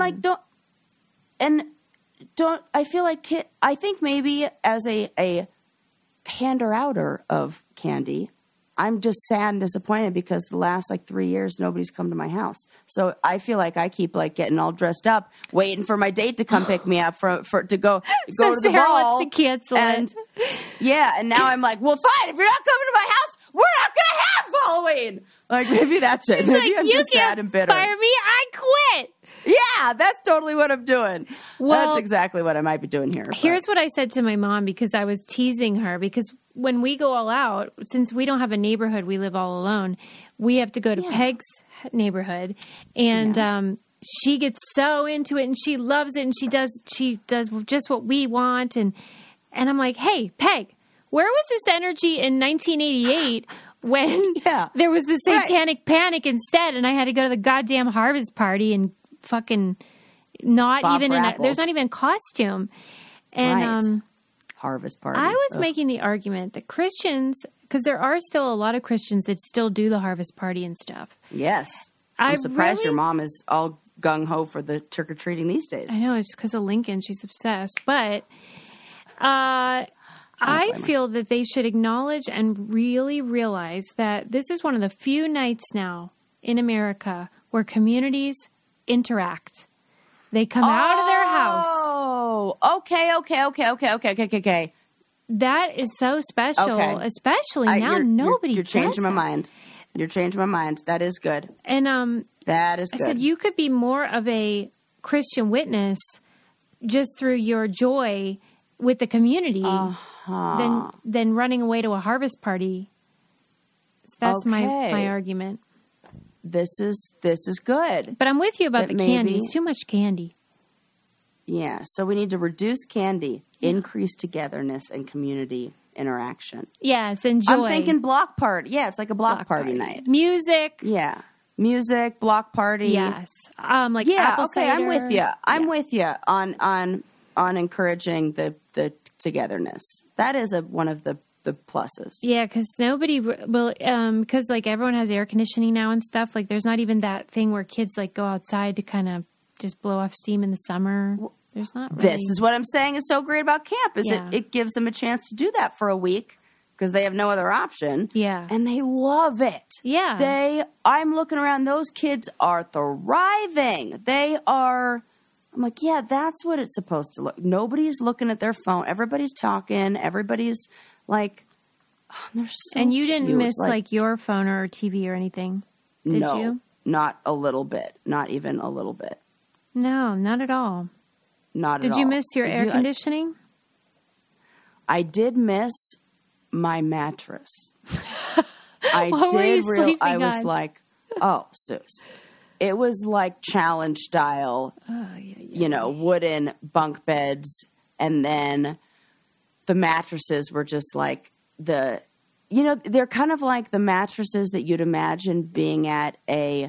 And don't I feel like I think maybe as a hander-outer of candy, I'm just sad and disappointed because the last 3 years nobody's come to my house. So I feel like I keep getting all dressed up, waiting for my date to come pick me up to go to the Sarah ball. wants to cancel it. Yeah, and now I'm like, well, fine. If you're not coming to my house, we're not gonna have Halloween. Maybe that's it. She's Maybe I'm you just sad and bitter. Fire me, I quit. Yeah, that's totally what I'm doing. Well, that's exactly what I might be doing here. Here's what I said to my mom because I was teasing her because when we go all out, since we don't have a neighborhood, we live all alone, we have to go to Peg's neighborhood. And she gets so into it and she loves it and she does just what we want. And I'm like, hey, Peg, where was this energy in 1988 when there was the satanic panic instead and I had to go to the goddamn harvest party and fucking not Bob even there's not even a costume. And harvest party. I was making the argument that Christians, because there are still a lot of Christians that still do the harvest party and stuff. Yes. I'm surprised your mom is all gung-ho for the trick-or-treating these days. I know, it's just because of Lincoln. She's obsessed. But I feel that they should acknowledge and really realize that this is one of the few nights now in America where communities interact. They come out of their house. Oh, okay. That is so special, especially now. You're changing my mind. You're changing my mind. That is good. And that is good. I said you could be more of a Christian witness just through your joy with the community than running away to a harvest party. So that's my argument. This is good. But I'm with you about the candy. It's too much candy. Yeah, so we need to reduce candy, increase togetherness and community interaction. Yes, and joy. I'm thinking block party. Yeah, it's like a block party night. Music. Yeah. Music, block party. Yes. Apple cider. I'm with you. I'm with you on encouraging the togetherness. That is one of the pluses. Yeah, because nobody will, because everyone has air conditioning now and stuff. There's not even that thing where kids go outside to kind of just blow off steam in the summer. There's not really. This is what I'm saying is so great about camp is it gives them a chance to do that for a week because they have no other option. Yeah. And they love it. Yeah. I'm looking around, those kids are thriving. I'm like, yeah, that's what it's supposed to look. Nobody's looking at their phone. Everybody's talking. Everybody's they're so And you didn't cute. miss your phone or TV or anything, did you? Not a little bit. Not even a little bit. No, not at all. Not at all. Did you miss your air conditioning? I did miss my mattress. I was like, oh, Suze. It was like challenge style, wooden bunk beds. And then the mattresses were just they're kind of like the mattresses that you'd imagine being at a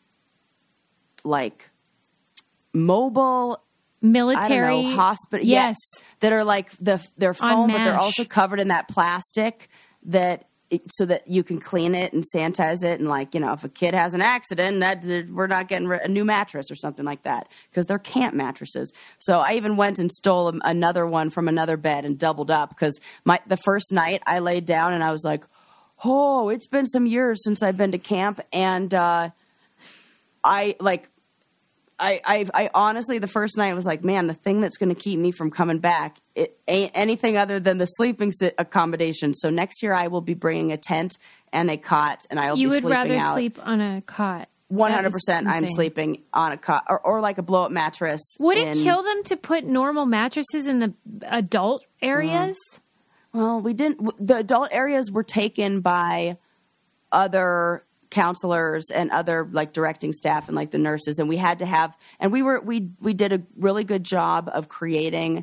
mobile military hospital. Yes. That are they're foam, On but they're mesh. also covered in that plastic so that you can clean it and sanitize it. And if a kid has an accident, we're not getting a new mattress or something like that because they're camp mattresses. So I even went and stole another one from another bed and doubled up because the first night I laid down and I was like, oh, it's been some years since I've been to camp. And I honestly, the first night was like, man, the thing that's going to keep me from coming back, it ain't anything other than the sleeping accommodation. So next year I will be bringing a tent and a cot, and I'll be sleeping out. You would rather sleep on a cot. 100%. I'm sleeping on a cot or like a blow up mattress. Would it kill them to put normal mattresses in the adult areas? Well, we didn't. The adult areas were taken by other counselors and other like directing staff and like the nurses, and we had to have, and we did a really good job of creating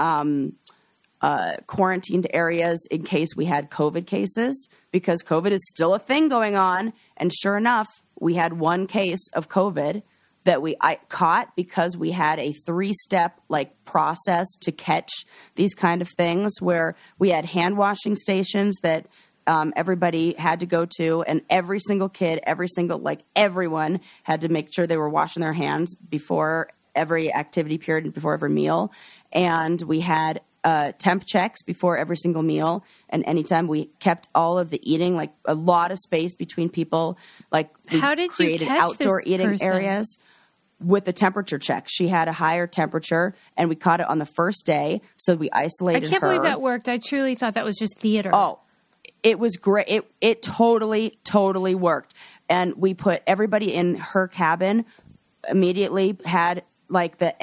quarantined areas in case we had COVID cases, because COVID is still a thing going on. And sure enough, we had one case of COVID that I caught because we had a 3-step like process to catch these kind of things, where we had hand washing stations that everybody had to go to, and every single kid, everyone had to make sure they were washing their hands before every activity period and before every meal. And we had temp checks before every single meal. And anytime we kept all of the eating, like a lot of space between people, like we created outdoor eating areas with the temperature check. She had a higher temperature and we caught it on the first day. So we isolated her. I can't believe that worked. I truly thought that was just theater. Oh, it was great. It totally worked. And we put everybody in her cabin, immediately had like the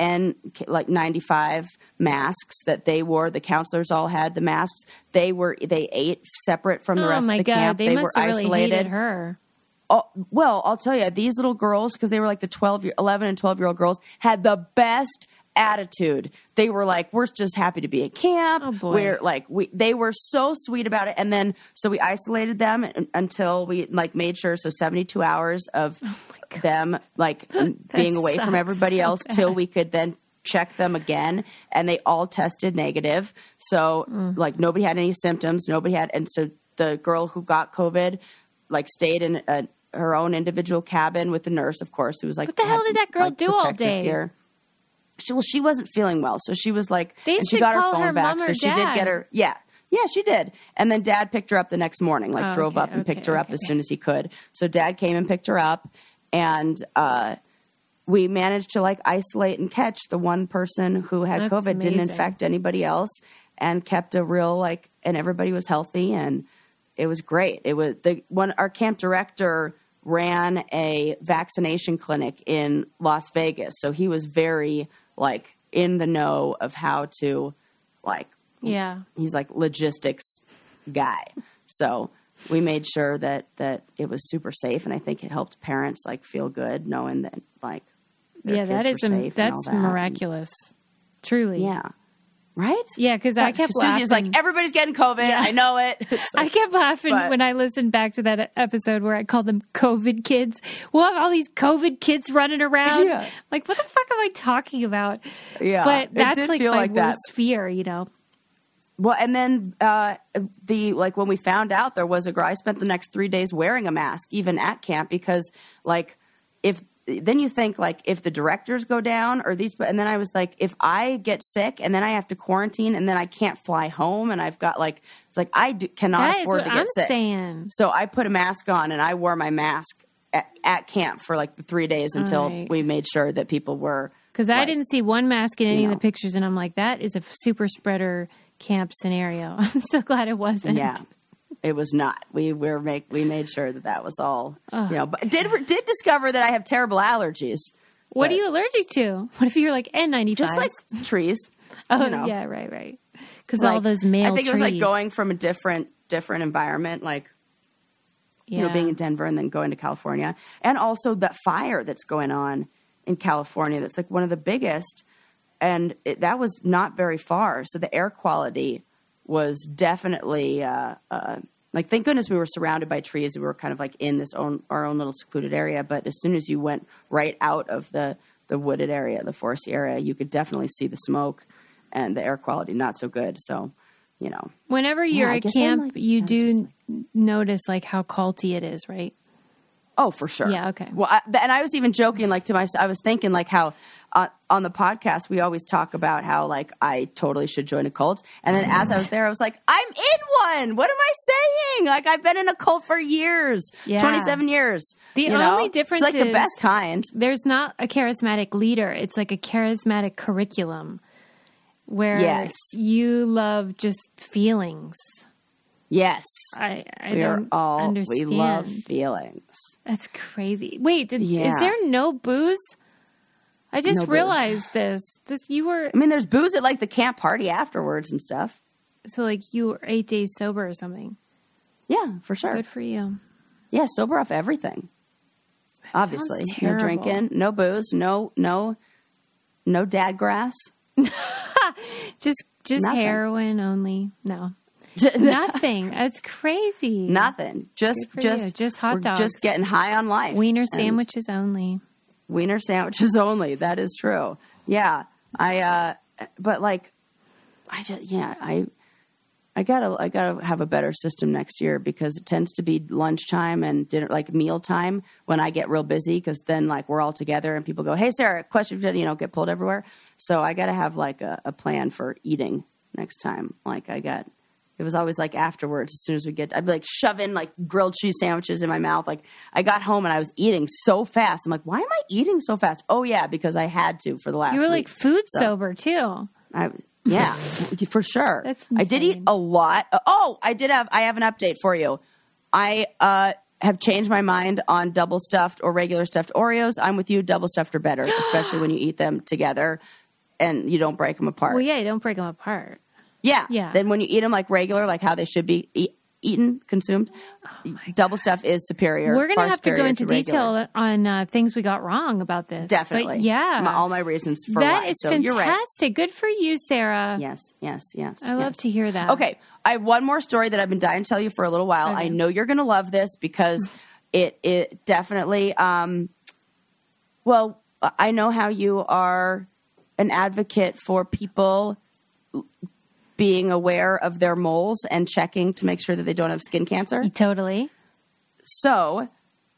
N95 masks that they wore. The counselors all had the masks. They ate separate from the rest of the camp. They were isolated. Really hated her. Oh, well, I'll tell you, these little girls, because they were like the 11 and 12-year-old girls, had the best attitude. They were like, we're just happy to be at camp. Oh boy. They were so sweet about it. And then, so we isolated them until we like made sure, so 72 hours of them like being away from everybody else till we could then check them again. And they all tested negative. So like nobody had any symptoms. And so the girl who got COVID like stayed in her own individual cabin with the nurse, of course, who was like, what the hell did that girl do all day? Gear. She wasn't feeling well, so she was like, and she got her phone back, so she did get her. Yeah, she did. And then Dad picked her up the next morning, drove up and picked her up as soon as he could. So Dad came and picked her up, and we managed to like isolate and catch the one person who had COVID, amazing. Didn't infect anybody else, and kept a real and everybody was healthy, and it was great. It was our camp director ran a vaccination clinic in Las Vegas, so he was very in the know of how to he's like logistics guy. So we made sure that it was super safe, and I think it helped parents feel good knowing that their kids were safe. That's miraculous. Truly. Yeah. Right? Yeah, because I kept laughing. Susie's like, everybody's getting COVID. Yeah. I know it. I kept laughing when I listened back to that episode where I called them COVID kids. We'll have all these COVID kids running around. Yeah. Like, what the fuck am I talking about? Yeah. But that's my worst fear, you know? Well, and then when we found out there was a girl, I spent the next 3 days wearing a mask, even at camp, because then you think if the directors go down and then I was like, if I get sick and then I have to quarantine and then I can't fly home and I've got cannot afford to get sick. Saying. So I put a mask on and I wore my mask at camp for the 3 days until we made sure that people were. Because I didn't see one mask in any of the pictures, and I'm like, that is a super spreader camp scenario. I'm so glad it wasn't. Yeah. It was not. We made sure that was all. But did discover that I have terrible allergies. What are you allergic to? What if you're N95? Just like trees. Oh, yeah, right. Because all those male I think trees. It was going from a different environment, being in Denver and then going to California, and also that fire that's going on in California. That's one of the biggest, and that was not very far. So the air quality was definitely thank goodness we were surrounded by trees. We were kind of in our own little secluded area. But as soon as you went right out of the wooded area, the foresty area, you could definitely see the smoke and the air quality not so good. So, whenever you're at camp, you do notice how culty it is, right? Oh, for sure. Yeah, okay. Well, and I was even joking, like, to myself, I was thinking, like, how on the podcast, we always talk about how, like, I totally should join a cult. And then as I was there, I was like, I'm in one. What am I saying? Like, I've been in a cult for years, 27 years. The only difference is, like, the best kind. There's not a charismatic leader. It's like a charismatic curriculum where you love just feelings. Yes. I don't understand. We love feelings. That's crazy. Wait, is there no booze? I just realized this. I mean, there's booze at, like, the camp party afterwards and stuff. So, like, you were 8 days sober or something. Yeah, for sure. Good for you. Yeah, sober off everything. That obviously. No drinking, no booze, no dad grass. just heroin only. No. Nothing. That's crazy. Nothing. Just hot dogs. Just getting high on life. Wiener sandwiches only. Wiener sandwiches only. That is true. Yeah. But like, I gotta have a better system next year because it tends to be lunchtime and dinner, like meal time when I get real busy because then like we're all together and people go, hey, Sarah, question, get pulled everywhere. So I gotta have like a plan for eating next time. Like it was always like afterwards, as soon as I'd be like shoving like grilled cheese sandwiches in my mouth. Like I got home and I was eating so fast. I'm like, why am I eating so fast? Oh yeah, because I had to for the last week. You were like food sober too. Yeah, for sure. That's insane. I did eat a lot. Oh, I have an update for you. I have changed my mind on double stuffed or regular stuffed Oreos. I'm with you. Double stuffed are better, especially when you eat them together and you don't break them apart. Well, yeah, you don't break them apart. Yeah. Then when you eat them like regular, like how they should be eaten, consumed, double stuff is superior. We're going to have to go into detail on things we got wrong about this. Definitely. But yeah. All my reasons for that why. Is so fantastic. You're right. Good for you, Sarah. Yes. I love to hear that. Okay. I have one more story that I've been dying to tell you for a little while. Okay. I know you're going to love this because it definitely, well, I know how you are an advocate for people being aware of their moles and checking to make sure that they don't have skin cancer. Totally. So,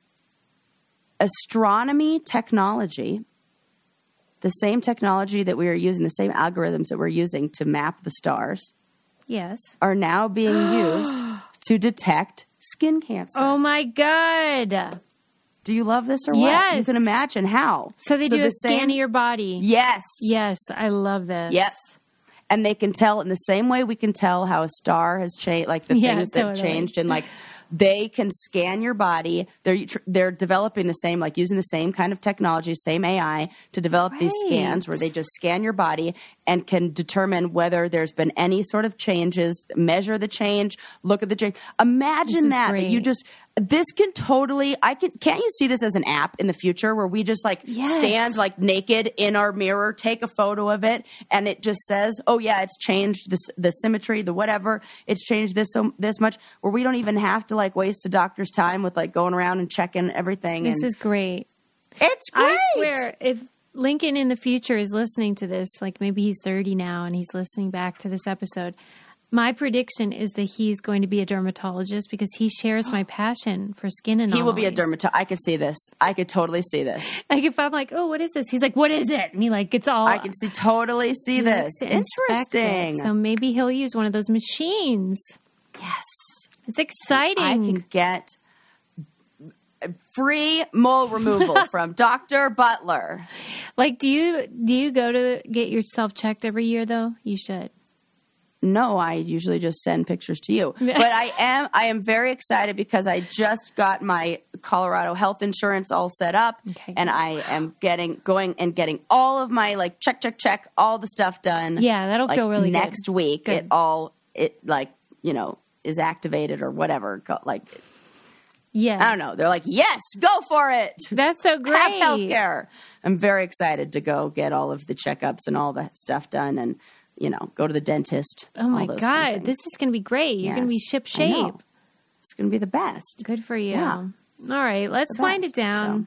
astronomy technology, the same technology that we are using, the same algorithms that we're using to map the stars, are now being used to detect skin cancer. Oh my God. Do you love this or what? Yes. You can imagine how. So they do a scan of your body. Yes. Yes, I love this. Yes. And they can tell in the same way we can tell how a star has changed, like the things that changed. And like they can scan your body. They're developing the same, like using the same kind of technology, same AI to develop these scans where they just scan your body and can determine whether there's been any sort of changes, measure the change, look at the change. Imagine that you just, this can totally, can't you see this as an app in the future where we just like stand like naked in our mirror, take a photo of it, and it just says, oh yeah, it's changed the symmetry, the whatever, it's changed this much, where we don't even have to like waste a doctor's time with like going around and checking everything. This is great. It's great. I swear, if Lincoln in the future is listening to this, like maybe he's 30 now and he's listening back to this episode, my prediction is that he's going to be a dermatologist because he shares my passion for skin anomalies. He will be a dermatologist. I could see this. I could totally see this. Like if I'm like, oh, what is this? He's like, what is it? And he like gets all. I can totally see this. Interesting. So maybe he'll use one of those machines. Yes. It's exciting. I can get free mole removal from Dr. Butler. Like, do you go to get yourself checked every year though? You should. No, I usually just send pictures to you. But I am very excited because I just got my Colorado health insurance all set up. Okay, and I am getting all of my like check all the stuff done. Yeah, that'll feel really next good. week. Good. It is activated or whatever. Like, yeah, I don't know. They're like, yes, go for it. That's so great. Have healthcare. I'm very excited to go get all of the checkups and all the stuff done and. Go to the dentist. Oh my God. Kind of this is going to be great. You're going to be ship shape. It's going to be the best. Good for you. Yeah. All right. Let's wind it down.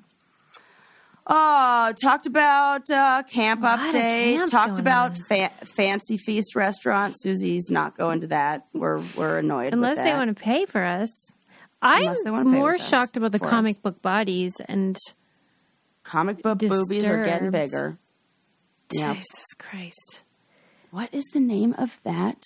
Talked about camp update. Talked about Fancy Feast restaurant. Susie's not going to that. We're annoyed unless with that. they want to pay for us. I'm more shocked about the comic book bodies and comic book boobies are getting bigger. Yep. Jesus Christ. What is the name of that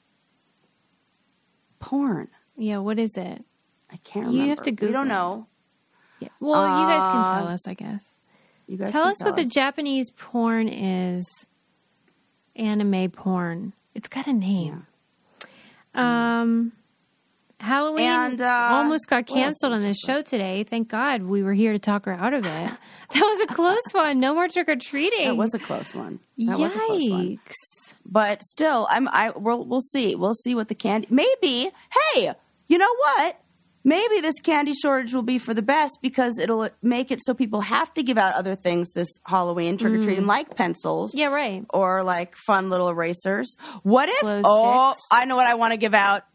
porn? Yeah, what is it? I can't remember. You have to Google. We don't know. Yeah. Well, you guys can tell us, I guess. You guys tell us what the Japanese porn is. Anime porn. It's got a name. Yeah. Halloween almost got canceled on this show today. Thank God we were here to talk her out of it. That was a close one. No more trick-or-treating. That was a close one. Yikes. But still, we'll see. We'll see what the candy... Maybe, hey, you know what? Maybe this candy shortage will be for the best because it'll make it so people have to give out other things this Halloween, trick-or-treating, like pencils. Yeah, right. Or like fun little erasers. What if... Glow sticks. I know what I want to give out.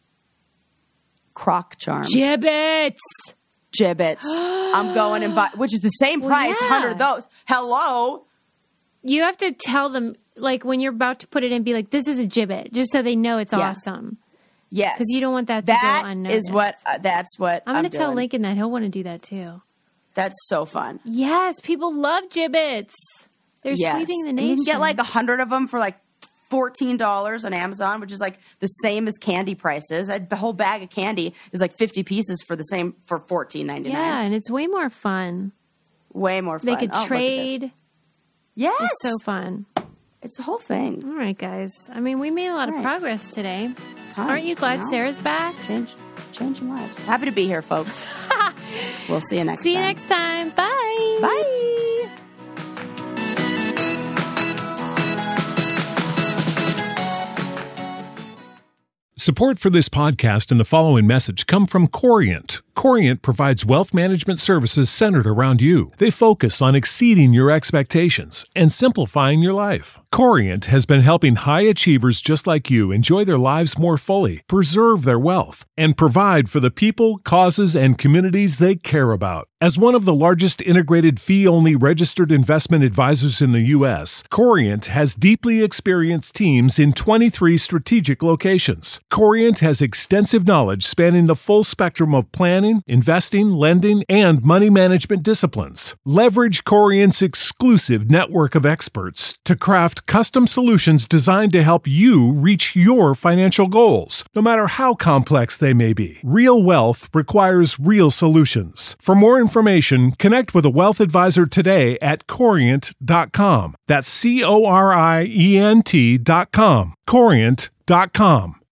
Croc charms. Gibbets. I'm going and buy, which is the same price, 100 of those. Hello. You have to tell them, like, when you're about to put it in, be like, this is a gibbet, just so they know it's awesome. Yes. Because you don't want that to go unnoticed. That's what I'm going to tell Lincoln that. He'll want to do that, too. That's so fun. Yes. People love gibbets. They're sweeping the nation. And you can get, like, 100 of them for, like, $14 on Amazon, which is like the same as candy prices. The whole bag of candy is like 50 pieces for $14.99. Yeah, and it's way more fun. Way more fun. They could trade. Yes. It's so fun. It's a whole thing. All right, guys. I mean, we made a lot of progress today. Aren't you glad Sarah's back? Changing lives. Happy to be here, folks. We'll see you next time. See you next time. Bye. Bye. Support for this podcast and the following message come from Corient. Corient provides wealth management services centered around you. They focus on exceeding your expectations and simplifying your life. Corient has been helping high achievers just like you enjoy their lives more fully, preserve their wealth, and provide for the people, causes, and communities they care about. As one of the largest integrated fee-only registered investment advisors in the U.S., Corient has deeply experienced teams in 23 strategic locations. Corient has extensive knowledge spanning the full spectrum of planning, investing, lending, and money management disciplines. Leverage Corient's exclusive network of experts to craft custom solutions designed to help you reach your financial goals, no matter how complex they may be. Real wealth requires real solutions. For more information, connect with a wealth advisor today at Corient.com. That's Corient.com. Corient.com.